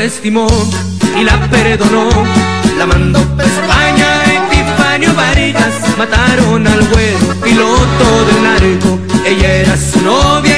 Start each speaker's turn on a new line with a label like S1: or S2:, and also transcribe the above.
S1: estimó y la perdonó. La mandó pa' España, Epifanio Varillas. Mataron al güero, piloto del narco. Ella era su novia